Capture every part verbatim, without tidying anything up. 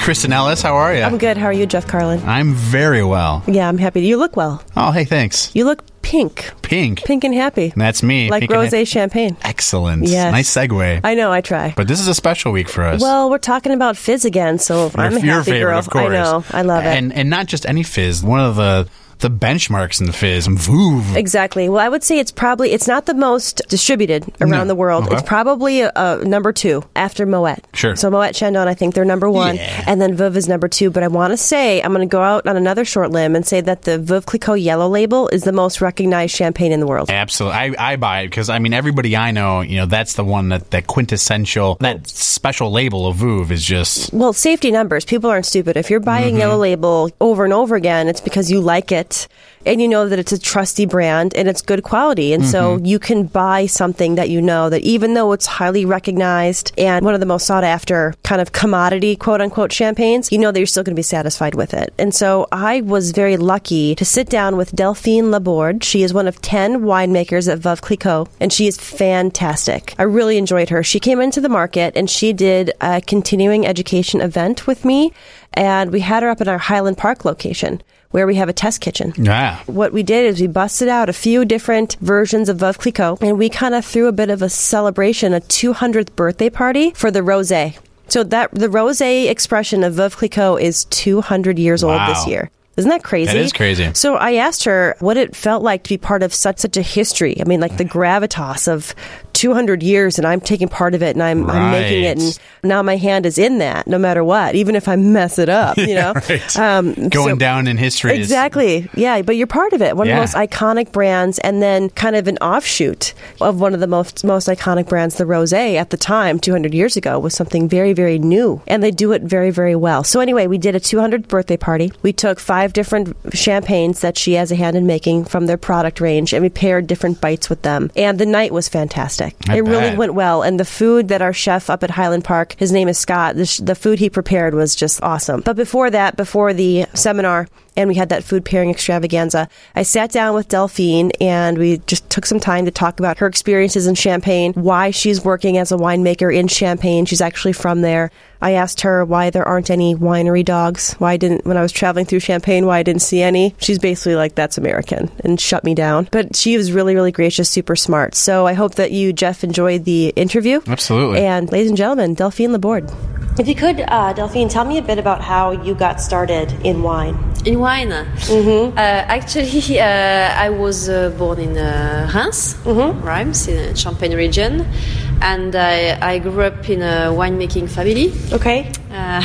Kristen Ellis, how are you? I'm good. How are you, Jeff Carlin? I'm very well. Yeah, I'm happy. You look well. Oh, hey, thanks. You look pink. Pink? Pink and happy. That's me. Like rosé ha- champagne. Excellent. Yes. Nice segue. I know, I try. But this is a special week for us. Well, we're talking about fizz again, so your, I'm a your happy favorite, girl. Of course. I know. I love it. And and not just any fizz. One of the... the benchmarks in the fizz, Veuve. Exactly. Well, I would say it's probably, it's not the most distributed around no. the world. Okay. It's probably a, a number two after Moet. Sure. So Moet Chandon, I think they're number one. Yeah. And then Veuve is number two. But I want to say, I'm going to go out on another short limb and say that the Veuve Clicquot Yellow Label is the most recognized champagne in the world. Absolutely. I, I buy it because, I mean, everybody I know, you know, that's the one that, that quintessential, that special label of Veuve is just... Well, safety numbers. People aren't stupid. If you're buying mm-hmm. Yellow Label over and over again, it's because you like it. And you know that it's a trusty brand and it's good quality. And mm-hmm. so you can buy something that you know that even though it's highly recognized and one of the most sought after kind of commodity, quote unquote, champagnes, you know that you're still going to be satisfied with it. And so I was very lucky to sit down with Delphine Laborde. She is one of ten winemakers at Veuve Clicquot, and she is fantastic. I really enjoyed her. She came into the market and she did a continuing education event with me, and we had her up in our Highland Park location, where we have a test kitchen. Yeah. What we did is we busted out a few different versions of Veuve Clicquot, and we kind of threw a bit of a celebration, a two hundredth birthday party for the rosé. So that the rosé expression of Veuve Clicquot is two hundred years wow. old this year. Isn't that crazy? That is crazy. So I asked her what it felt like to be part of such such a history. I mean, like the gravitas of two hundred years, and I'm taking part of it, and I'm, right. I'm making it, and now my hand is in that, no matter what, even if I mess it up, you know? yeah, right. um, Going so, down in history. Exactly. Is... Yeah, but you're part of it. One yeah. of the most iconic brands, and then kind of an offshoot of one of the most, most iconic brands, the Rosé, at the time, two hundred years ago, was something very, very new, and they do it very, very well. So anyway, we did a two hundredth birthday party. We took five different champagnes that she has a hand in making from their product range, and we paired different bites with them. And the night was fantastic. I it bet. really went well. And the food that our chef up at Highland Park, his name is Scott, the, sh- the food he prepared was just awesome. But before that, before the seminar, and we had that food pairing extravaganza, I sat down with Delphine and we just took some time to talk about her experiences in Champagne, why she's working as a winemaker in Champagne. She's actually from there. I asked her why there aren't any winery dogs. Why I didn't, when I was traveling through Champagne, why I didn't see any. She's basically like, that's American, and shut me down. But she was really, really gracious, super smart. So I hope that you, Jeff, enjoyed the interview. Absolutely. And ladies and gentlemen, Delphine Laborde. If you could, uh, Delphine, tell me a bit about how you got started in wine. In wine? Mm-hmm. Uh, actually, uh, I was uh, born in uh, Reims, mm-hmm. Reims, in the Champagne region. And I, I grew up in a winemaking family. Okay. Uh,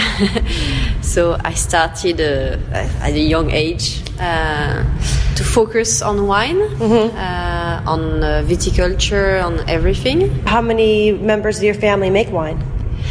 so I started uh, at a young age uh, to focus on wine, mm-hmm. uh, on uh, viticulture, on everything. How many members of your family make wine?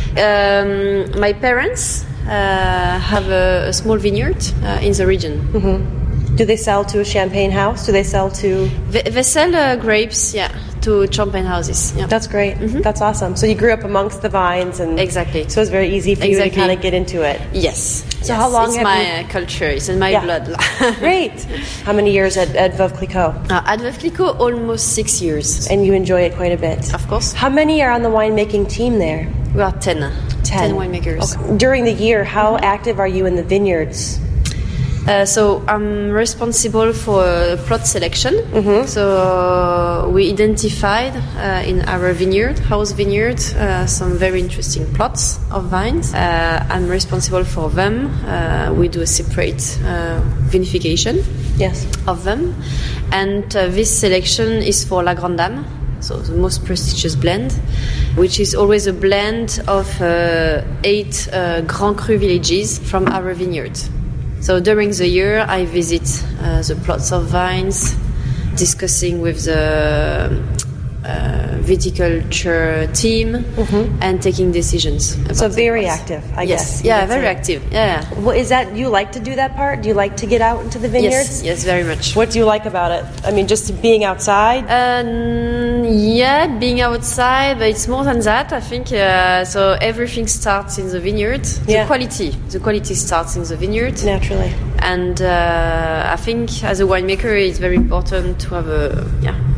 Um, my parents uh, have a, a small vineyard uh, in the region. Mm-hmm. Do they sell to a champagne house? Do they sell to... They, they sell uh, grapes, yeah, to champagne houses. Yeah. That's great. Mm-hmm. That's awesome. So you grew up amongst the vines, and exactly. So it's very easy for exactly. you to kind of get into it. Yes. So yes. how long it's have my you... uh, culture. It's in my yeah. blood. Great. How many years at, at Veuve Clicquot? Uh, at Veuve Clicquot, almost six years. And you enjoy it quite a bit. Of course. How many are on the winemaking team there? We are ten. Ten. Ten winemakers. Okay. During the year, how mm-hmm. active are you in the vineyards? Uh, so I'm responsible for uh, plot selection. Mm-hmm. So uh, we identified uh, in our vineyard, house vineyard, uh, some very interesting plots of vines. Uh, I'm responsible for them. Uh, we do a separate uh, vinification yes. of them. And uh, this selection is for La Grande Dame, so the most prestigious blend, which is always a blend of uh, eight uh, Grand Cru villages from our vineyard. So during the year, I visit uh, the plots of vines, discussing with the uh, viticulture team, mm-hmm. and taking decisions. So very active, I yes. guess. Yeah, very say. active. Yeah. Well, is that, you like to do that part? Do you like to get out into the vineyards? Yes, yes, very much. What do you like about it? I mean, just being outside? Um, yeah, being outside, but it's more than that, I think. Uh, so everything starts in the vineyard. The yeah. quality, the quality starts in the vineyard. Naturally. And uh, I think as a winemaker, it's very important to have a yeah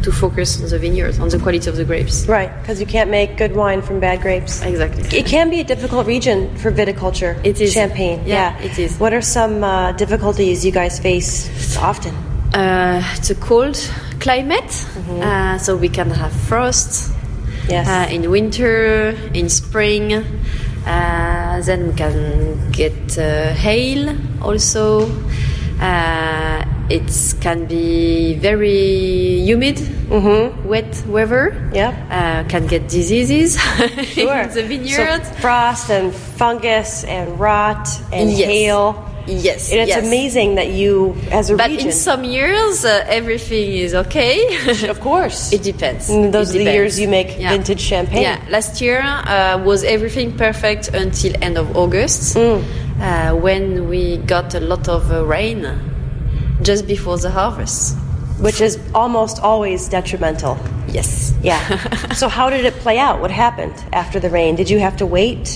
to focus on the vineyards, on the quality of the grapes. Right, because you can't make good wine from bad grapes. Exactly. It can be a difficult region for viticulture. It is. Champagne. Yeah, Yeah, it is. What are some uh, difficulties you guys face often? Uh, it's a cold climate, uh, so we can have frost. Yes. Uh, in winter, in spring, uh, then we can get uh, hail also. Uh, it can be very humid, Mm-hmm. wet weather. Yep. Uh, can get diseases Sure. in the vineyard. So frost and fungus and rot and Yes. hail. Yes, And it's yes. amazing that you, as a But region, in some years, uh, everything is okay. of course, It depends. And those It are the depends. years you make Yeah. vintage champagne. Yeah, last year uh, was everything perfect until end of August, Mm. uh, when we got a lot of uh, rain just before the harvest. Which is almost always detrimental. Yes. Yeah. So how did it play out? What happened after the rain? Did you have to wait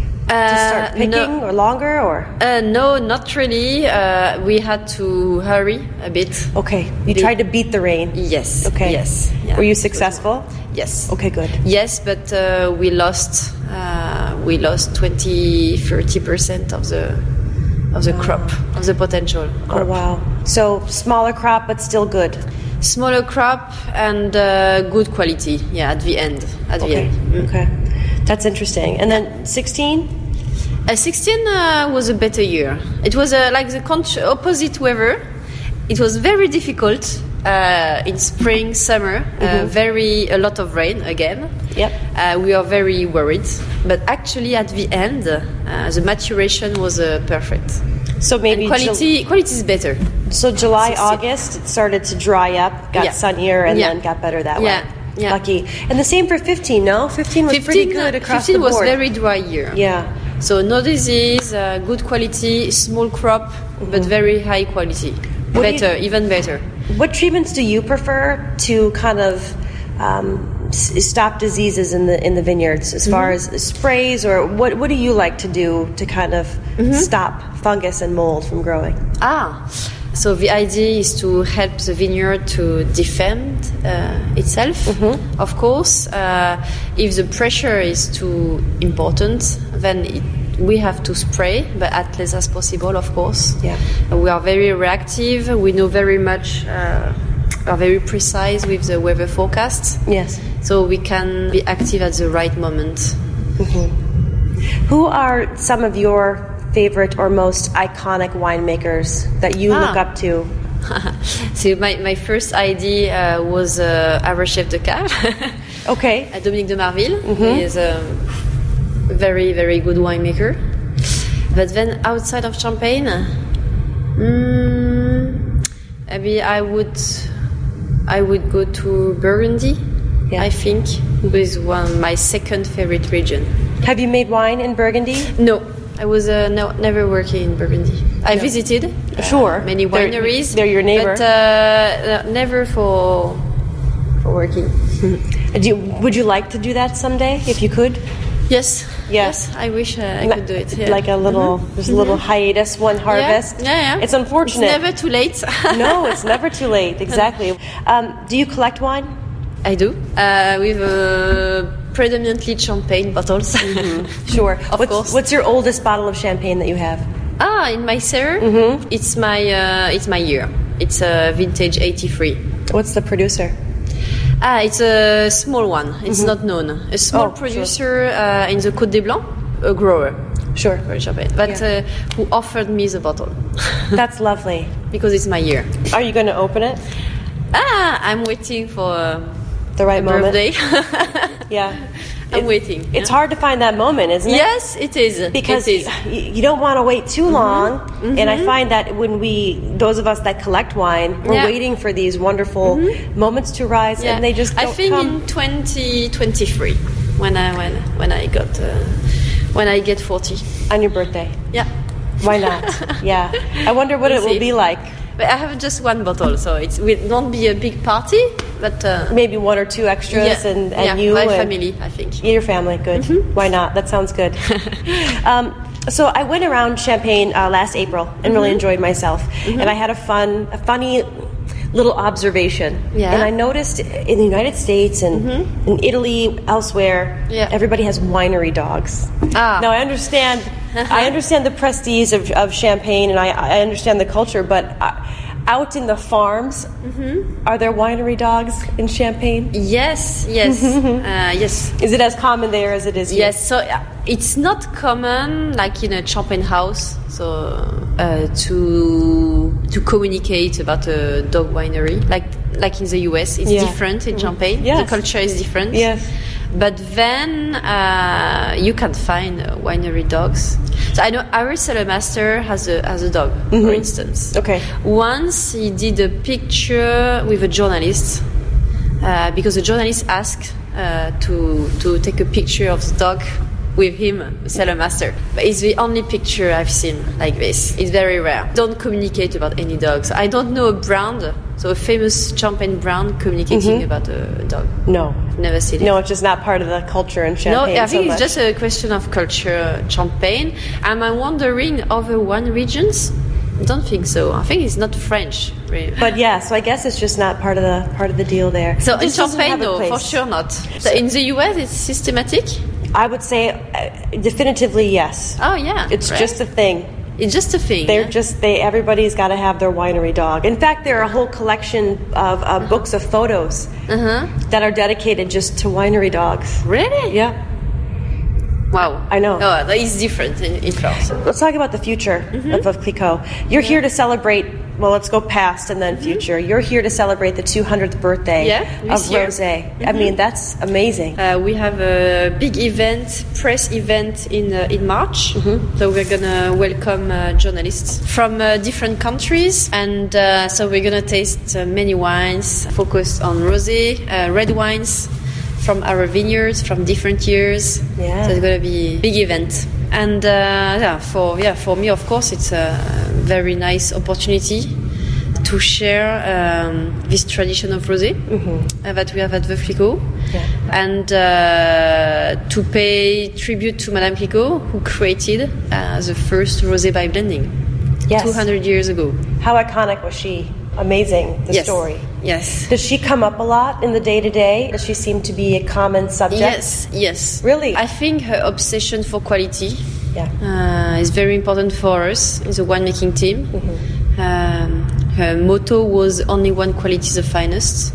to start picking no. or longer or? Uh, no, not really. Uh, we had to hurry a bit. Okay, you The- tried to beat the rain. Yes. Okay. Yes. Yeah. Were you successful? Yes. Okay, good. Yes, but uh, we lost uh, we lost twenty, thirty percent of the of the crop, of the potential crop. Oh wow. So smaller crop, but still good. Smaller crop and uh, good quality. Yeah, at the end. At the Okay. end. Okay. That's interesting. And then sixteen? Uh, sixteen uh, was a better year. It was uh, like the con- opposite weather. It was very difficult uh, in spring, summer. Uh, very a lot of rain again. Yep. Uh, we are very worried, but actually at the end, uh, the maturation was uh, perfect. So maybe And quality quality is better. Ju- so July, sixteen. August, it started to dry up, got Yeah. sunnier, and Yeah. then got better that Yeah. way. Yeah. Lucky. And the same for fifteen, no? fifteen was pretty good across fifteen the was board. very dry year. Yeah. So no disease, uh, good quality, small crop, but very high quality. Mm-hmm. What do you- Better, even better. What treatments do you prefer to kind of um, s- stop diseases in the in the vineyards, as far Mm-hmm. as sprays, or what what do you like to do to kind of Mm-hmm. stop fungus and mold from growing? Ah, so the idea is to help the vineyard to defend uh, itself. Mm-hmm. Of course, uh, if the pressure is too important, then it, we have to spray, but as less as possible, of course. Yeah. Uh, we are very reactive. We know very much. Uh, are very precise with the weather forecasts, Yes. so we can be active at the right moment. Who are some of your favorite or most iconic winemakers that you Ah. look up to? So my, my first idea uh, was uh, our chef de cave, Okay. uh, Dominique de Marville. He is a very, very good winemaker. But then outside of Champagne, mm, maybe I would I would go to Burgundy, Yeah. I think, with one my second favorite region. Have you made wine in Burgundy? No, I was uh, no, never working in Burgundy. I visited uh, Sure. many They're- wineries. they're your neighbor. but uh, no, never for for working. Do you, would you like to do that someday, if you could? Yes, Yeah. yes. I wish uh, I could do it. Yeah. Like a little, there's a little hiatus, one harvest. Yeah, yeah, yeah. It's unfortunate. It's never too late. No, it's never too late. Exactly. Um, do you collect wine? I do. Uh, with uh, predominantly champagne bottles. Sure. Of what's, course. What's your oldest bottle of champagne that you have? Ah, in my cellar, it's my uh, it's my year. It's a uh, vintage eighty-three. What's the producer? Ah, it's a small one. It's not known. A small Oh, sure. producer uh, in the Côte des Blancs, a grower Sure. for champagne, but Yeah. uh, who offered me the bottle That's lovely. because it's my year. Are you going to open it? Ah, I'm waiting for uh, The right a moment? birthday. Yeah. I'm waiting. It's yeah. hard to find that moment, isn't it? Yes, it is. Because it is. y- you don't want to wait too long. And I find that when we, those of us that collect wine, we're Yeah. waiting for these wonderful moments to rise, Yeah. and they just I don't think come. in twenty twenty-three when I when when I got uh, when I get forty. On your birthday. Yeah. Why not? Yeah. I wonder what We'll it will see. be like. But I have just one bottle, so it won't be a big party, but uh, Maybe one or two extras, yeah, and, and yeah, you my and family, I think. your family. Good. Mm-hmm. Why not? That sounds good. um, so I went around Champagne uh, last April and really Mm-hmm. enjoyed myself, and I had a fun, a funny little observation. Yeah. And I noticed in the United States and Mm-hmm. in Italy, elsewhere, Yeah. everybody has winery dogs. Ah. Now I understand, I understand the prestige of, of Champagne, and I, I understand the culture, but uh, out in the farms, Mm-hmm. are there winery dogs in Champagne? Yes, yes, uh, yes. Is it as common there as it is here? Yes, so uh, it's not common, like in a champagne house, so uh, to to communicate about a dog winery, like like in the U S, it's Yeah. different in Champagne. Yes. The culture is different. Yes. But then uh, you can find uh, winery dogs. So I know Ari Celemaster has a has a dog, for instance. Okay. Once he did a picture with a journalist uh, because a journalist asked uh, to to take a picture of the dog with him, Celemaster. But it's the only picture I've seen like this. It's very rare. Don't communicate about any dogs. I don't know a brand, so a famous champagne brand communicating about a dog. No. I've never seen it. No, it's just not part of the culture in No, Champagne I think so it's much. just a question of culture, Champagne. Am I wondering other wine regions? I don't think so. I think it's not French. Really. But yeah, so I guess it's just not part of the part of the deal there. So It in just doesn't Champagne, have a no, place. for sure not. So in the U S, it's systematic. I would say uh, definitively yes. Oh yeah, It's right. just a thing. it's just a thing. They're yeah? just they. Everybody's got to have their winery dog. In fact, there are a whole collection of uh, books of photos that are dedicated just to winery dogs. Really? Yeah. Wow. I know. No, that is different in, in France. Let's talk about the future of Veuve Clicquot. You're here to celebrate. Well, let's go past and then future. You're here to celebrate the two hundredth birthday Yeah, of this year. Rosé. I mean, that's amazing. Uh, we have a big event, press event in uh, in March. So we're gonna welcome uh, journalists from uh, different countries, and uh, so we're gonna taste uh, many wines focused on rosé, uh, red wines from our vineyards from different years. Yeah. So it's gonna be a big event. And uh, yeah, for yeah for me, of course, it's a very nice opportunity to share um, this tradition of rosé uh, that we have at Veuve Clicquot, Yeah. and uh, to pay tribute to Madame Clicquot, who created uh, the first rosé by blending Yes. two hundred years ago. How iconic was she? Amazing, the yes. story. Yes. Does she come up a lot in the day to day? Does she seem to be a common subject? Yes. Yes. Really? I think her obsession for quality Yeah. uh, is very important for us in the winemaking team. Mm-hmm. Um, her motto was "Only one quality is the finest,"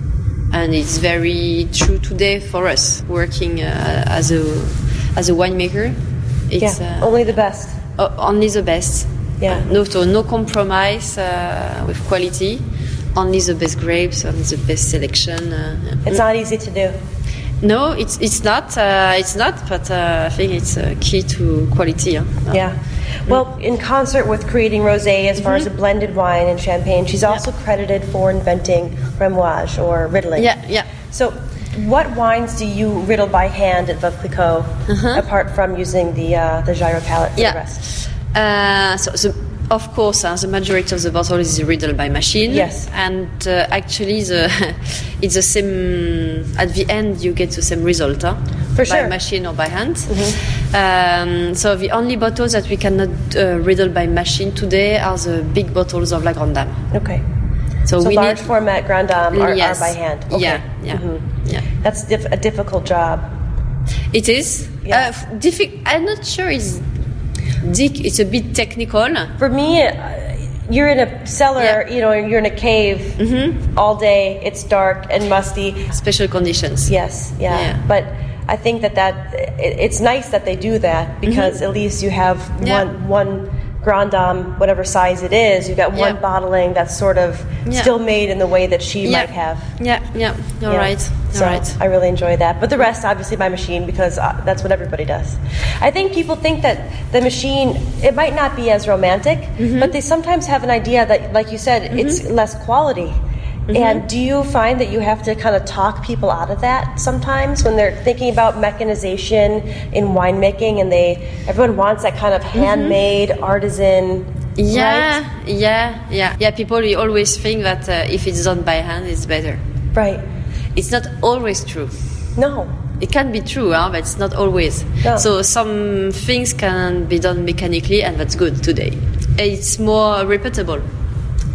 and it's very true today for us working uh, as a as a winemaker. It's Yeah. uh, Only the best. o- only the best. Yeah. Uh, no, so no compromise uh, with quality. Only the best grapes, only the best selection. Uh, yeah. It's not easy to do. No, it's it's not. Uh, it's not. But uh, I think it's a key to quality. Huh? Yeah. Well, in concert with creating rosé, as far as a blended wine and champagne, she's also credited for inventing remoulage or riddling. Yeah, yeah. So, what wines do you riddle by hand at Veuve Clicquot, apart from using the uh, the gyro palette for Yeah. the rest? Uh, so, so of course, uh, the majority of the bottle is riddled by machine. Yes. And uh, actually, the it's the same. At the end, you get the same result. Huh? For by sure. machine or by hand. Um, so the only bottles that we cannot uh, riddle by machine today are the big bottles of La Grande Dame. Okay. So, So we large need format Grand Dame are, yes. are by hand. Okay. Yeah, yeah, yeah. That's diff- a difficult job. It is. Yeah. Uh, diffi- I'm not sure it's. Dick, it's a bit technical. For me, uh, you're in a cellar, Yeah. you know, you're in a cave all day. It's dark and musty. Special conditions. Yes, yeah. Yeah. But I think that that it, it's nice that they do that because at least you have Yeah. one one Grand Dame, whatever size it is. You got one Yeah. bottling that's sort of Yeah. still made in the way that she Yeah. might have. Yeah, yeah. You're Yeah. right. You're So right. I really enjoy that. But the rest, obviously, by machine because uh, that's what everybody does. I think people think that the machine, it might not be as romantic, Mm-hmm. but they sometimes have an idea that, like you said, it's less quality. Mm-hmm. And do you find that you have to kind of talk people out of that sometimes when they're thinking about mechanization in winemaking and they everyone wants that kind of handmade artisan? Yeah, Right? yeah, yeah. Yeah, people will always think that uh, if it's done by hand, it's better. Right. It's not always true. No. It can be true, huh, but it's not always. No. So some things can be done mechanically, and that's good today. It's more repeatable.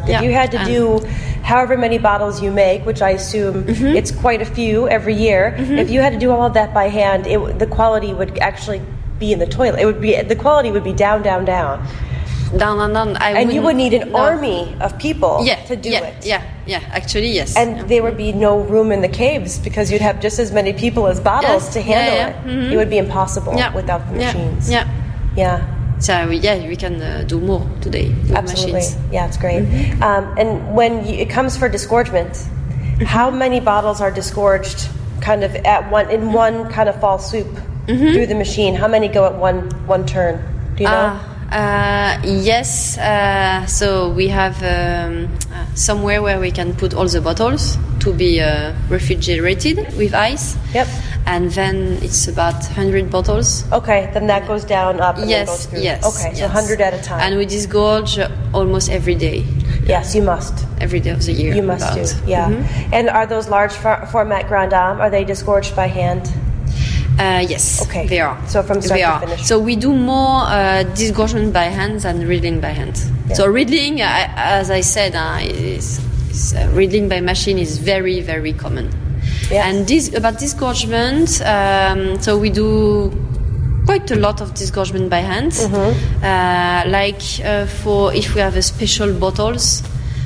Yeah. If you had to And do however many bottles you make, which I assume Mm-hmm. it's quite a few every year, if you had to do all of that by hand, it, w- the quality would actually be in the toilet. It would be the quality would be down, down, down, down and down. I and you would need an no. army of people yeah, to do yeah, it. Yeah, yeah, actually, yes. And there would be no room in the caves because you'd have just as many people as bottles Yes, to handle yeah, yeah. it. Mhm. It would be impossible Yeah. without the Yeah, machines. yeah. Yeah. So yeah, we can uh, do more today with Absolutely. machines. Yeah, it's great. Mm-hmm. Um, and when you, it comes for disgorgement, how many bottles are disgorged kind of at one in one kind of fall swoop Mm-hmm. through the machine? How many go at one one turn? Do you know? Uh, uh, yes, uh, so we have um, uh, somewhere where we can put all the bottles to be uh, refrigerated with ice. Yep. And then it's about one hundred bottles. Okay, then that goes down, up, and then goes Yes, through. yes. Okay, so yes. one hundred at a time. And we disgorge almost every day, Yes, you must. every day of the year. You must about. do. Yeah. Mhm. And are those large for- format Grand Dame, are they disgorged by hand? Uh, yes, Okay. they are. So from start they to are. finish. So we do more uh, disgorgement by hand than riddling by hand. So riddling, uh, as I said, uh, is, is, uh, riddling by machine is very, very common. Yes. And this about disgorgement, um, so we do quite a lot of disgorgement by hand. Mm-hmm. Uh, like uh, for if we have a special bottles.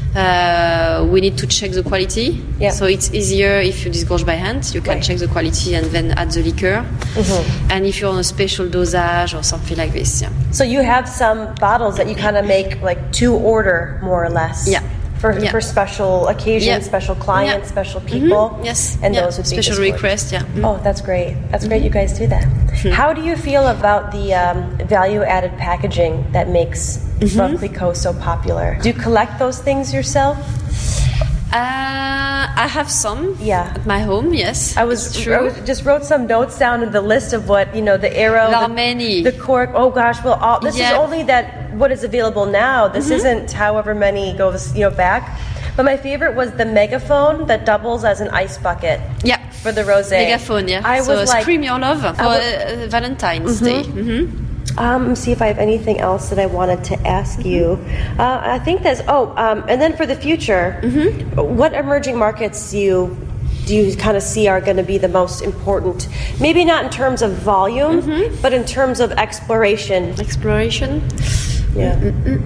Uh, we need to check the quality. Yeah. So it's easier if you disgorge by hand. You can Right. check the quality and then add the liquor. Mm-hmm. And if you're on a special dosage or something like this, yeah. So you have some bottles that you kind of make like to order, more or less. Yeah. For, Yeah. for special occasions, Yeah. special clients, Yeah. special people. Mhm. Yes. And yeah. those would be special disgorged. request, yeah. Mm. Oh, that's great. That's great you guys do that. How do you feel about the um, value-added packaging that makes Mm-hmm. Veuve Clicquot so popular? Do you collect those things yourself? Uh, I have some Yeah. at my home, yes. I was, it's I true. was just wrote some notes down in the list of what, you know, the arrow, There are the, many. the cork. Oh gosh, well, all, this is Yeah. only that what is available now. This isn't however many goes, you know, back. But my favorite was the megaphone that doubles as an ice bucket. Yeah. For the rosé. Megaphone, yeah. I so was like, scream your love for was- uh, Valentine's Day. Mm-hmm. Um, see if I have anything else that I wanted to ask you. Uh, I think there's. Oh, um, and then for the future, what emerging markets do you do you kind of see are going to be the most important? Maybe not in terms of volume, but in terms of exploration. Exploration. Yeah.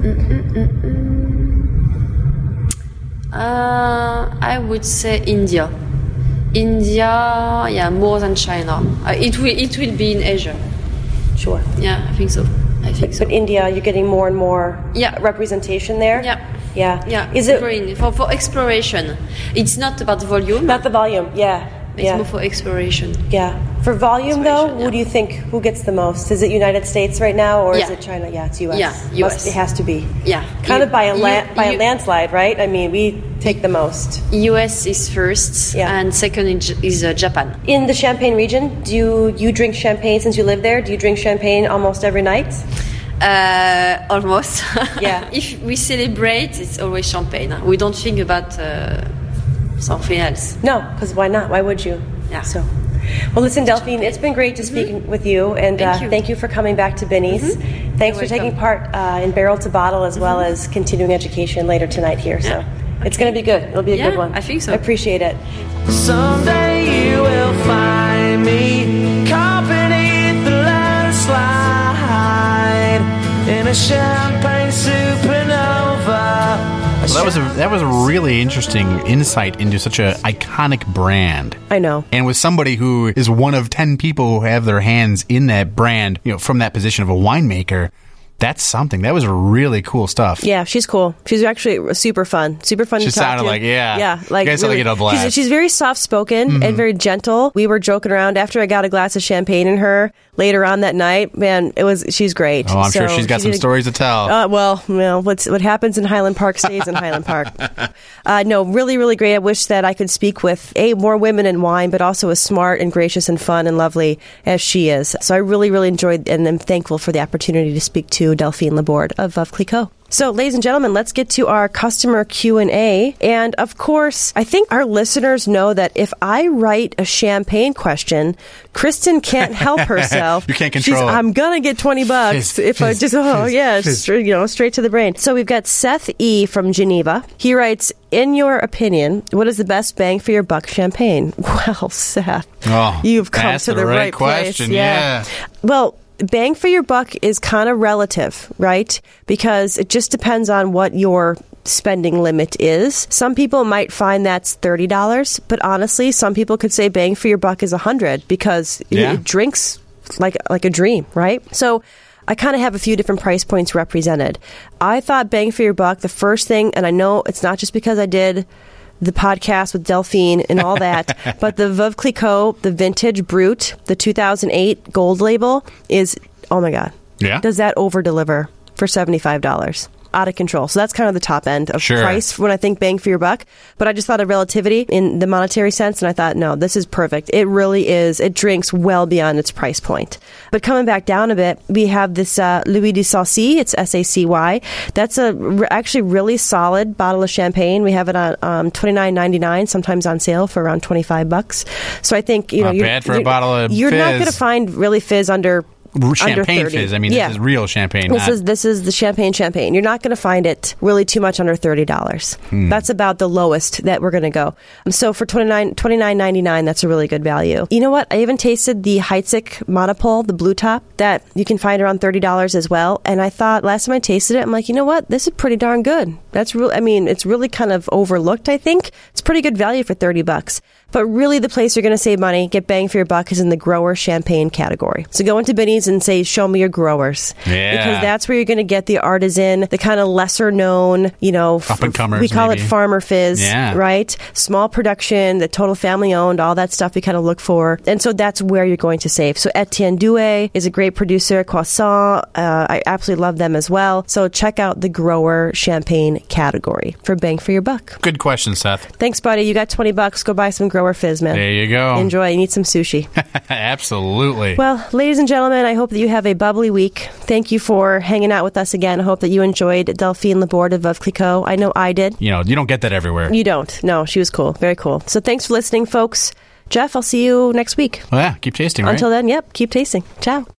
Uh, I would say India. India, yeah, more than China. Uh, it will it will be in Asia. Sure. Yeah, I think so. I think so. But India, you're getting more and more Yeah. representation there. Yeah. Yeah. Yeah, Is it green for for exploration? It's not about volume. not the volume? Yeah. It's yeah. more for exploration. Yeah. For volume, though, Exploration, who yeah. do you think who gets the most? Is it United States right now, or is Yeah. it China? Yeah, it's U S. Yeah, Must- U S. it has to be. Yeah. Kind You- of by a la- you- by a you- landslide, right? I mean, we take the most. U S is first, Yeah. and second is, is uh, Japan. In the Champagne region, do you, you drink champagne since you live there? Do you drink champagne almost every night? Uh, almost. Yeah. If we celebrate, it's always champagne. We don't think about uh, something else. No, because why not? Why would you? Yeah. So, well, listen, Delphine, it's been great to speak with you, and Thank uh, you. thank you for coming back to Binny's. Thanks You're for taking welcome. part uh, in Barrel to Bottle as well as continuing education later tonight here. So, it's going to be good. It'll be a Yeah, good one. I think so. I appreciate it. Someday you will find me caught beneath the landslide in a champagne supernova. Well, that was a that was a really interesting insight into such a iconic brand. I know. And with somebody who is one of ten people who have their hands in that brand, you know, from that position of a winemaker, that's something. That was really cool stuff. Yeah, she's cool. She's actually super fun. Super fun She to talk sounded to. like, yeah. Yeah, like You guys sound like you had a blast. She's, she's very soft-spoken Mm-hmm. and very gentle. We were joking around after I got a glass of champagne in her later on that night. Man, it was she's great. Oh, I'm sure So she's got she some did a- stories to tell. Uh, well, you know, what's, what happens in Highland Park stays in Highland Park. Uh, no, really, really great. I wish that I could speak with, A, more women in wine, but also as smart and gracious and fun and lovely as she is. So I really, really enjoyed and am thankful for the opportunity to speak to you, Delphine Laborde of Veuve Clicquot. So, ladies and gentlemen, let's get to our customer Q and A. And, of course, I think our listeners know that if I write a champagne question, Kristen can't help herself. You can't control She's, it. I'm going to get twenty bucks Fizz, if fizz, I just, oh, fizz, yeah, fizz. straight, you know, straight to the brain. So, we've got Seth E. from Geneva. He writes, in your opinion, what is the best bang for your buck champagne? Well, Seth, Oh, you've come that's to the, the right right question, place. yeah. Well, bang for your buck is kind of relative, right? Because it just depends on what your spending limit is. Some people might find that's thirty dollars, but honestly, some people could say bang for your buck is one hundred dollars because Yeah. it drinks like like a dream, right? So I kind of have a few different price points represented. I thought bang for your buck, the first thing, and I know it's not just because I did the podcast with Delphine and all that, but the Veuve Clicquot, the Vintage Brut, the two thousand eight gold label is, oh my God. Yeah. Does that over deliver for seventy-five dollars? Out of control. So that's kind of the top end of Sure. price when I think bang for your buck. But I just thought of relativity in the monetary sense, and I thought, no, this is perfect. It really is. It drinks well beyond its price point. But coming back down a bit, we have this uh, Louis de Sacy. It's S A C Y. That's a r- actually really solid bottle of champagne. We have it on um, twenty-nine ninety-nine, sometimes on sale for around twenty-five bucks. So I think, you know, Not you're, bad for a you're- bottle of You're not fizz. going to find really fizz under Champagne under thirty. fizz. I mean, Yeah. this is real champagne. This not- is this is the champagne champagne. You're not going to find it really too much under thirty dollars. Hmm. That's about the lowest that we're going to go. Um, So for twenty-nine ninety-nine, that's a really good value. You know what? I even tasted the Heidsieck Monopole, the blue top, that you can find around thirty dollars as well. And I thought last time I tasted it, I'm like, you know what? This is pretty darn good. That's real. I mean, it's really kind of overlooked, I think. It's pretty good value for thirty bucks. But really, the place you're going to save money, get bang for your buck, is in the grower champagne category. So go into Binny's and say, show me your growers. Yeah. Because that's where you're going to get the artisan, the kind of lesser known, you know, Up and comers, we call maybe. it farmer fizz, Yeah. right? Small production, the total family owned, all that stuff we kind of look for. And so that's where you're going to save. So Etienne Douay is a great producer. Croissant, uh, I absolutely love them as well. So check out the grower champagne category for bang for your buck. Good question, Seth. Thanks, buddy. You got twenty bucks. Go buy some grower fizz, man. There you go. Enjoy. You need some sushi. Absolutely. Well, ladies and gentlemen, I hope that you have a bubbly week. Thank you for hanging out with us again. I hope that you enjoyed Delphine Laborde of Veuve Clicquot. I know I did. you know, you don't get that everywhere. You don't. No, she was cool. Very cool. So thanks for listening, folks. Jeff, I'll see you next week. Well, yeah, keep tasting, right? Until then, yep, keep tasting. Ciao.